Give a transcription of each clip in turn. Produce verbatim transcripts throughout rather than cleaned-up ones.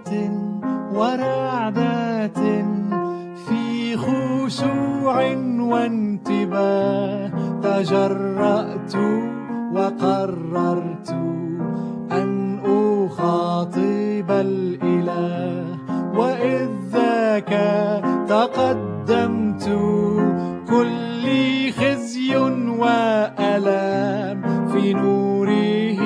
صيحة ورعدة في خشوع وانتباه تجرأت وقررت أن أخاطب الإله، وإذ ذاك تقدمت كل خزي وألام في نوره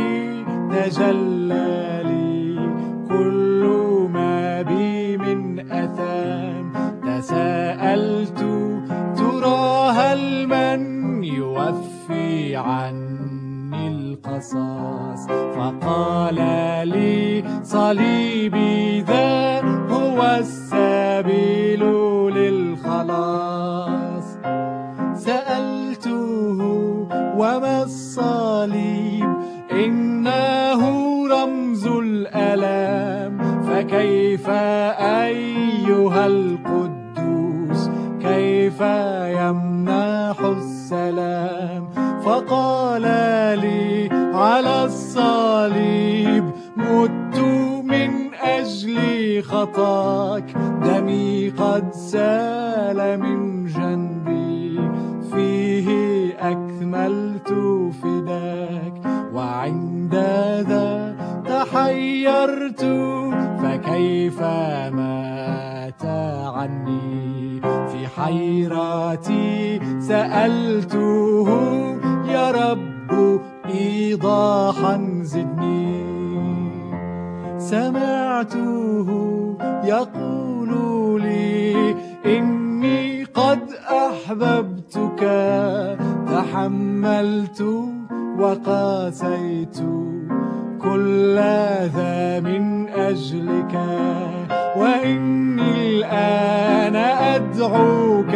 تجلى لي كل ما بي من أثام. تساءلت ترى هل من يوفي عني القصاص، فقال لي صليبي ذا هو السبيل للخلاص. سألته وما الصليب؟ إنه رمز الألام. فكيف أيها القدوس كيف يمنح السلام؟ فقال لي على الصليب مت من أجل خطاك، دمي قد سال من جنبي فيه أكملت فداك. وعند ذا تحيرت فكيف مات عني؟ في حيرتي سألته يا رب إيضاحا زدني. سمعته يقول لي إني قد أحببتك، تحملت وقاسيت كل ذا من أجلك، وإني الآن أدعوك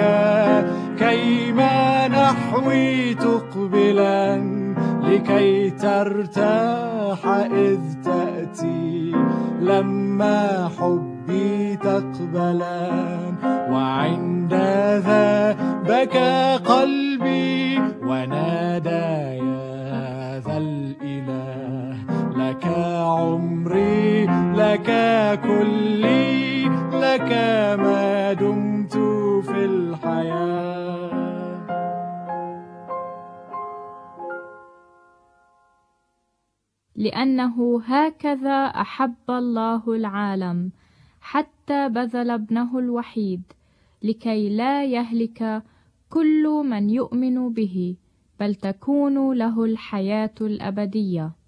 كيما نحوي تقبلا، لكي ترتاح إذ تأتي لما حبي تقبلان. وعند ذا بكى قلبي ونادى يا ذا الإله، لك عمري لك كلي، لك ما دمت في الحياة. لأنه هكذا أحب الله العالم حتى بذل ابنه الوحيد، لكي لا يهلك كل من يؤمن به، بل تكون له الحياة الأبدية.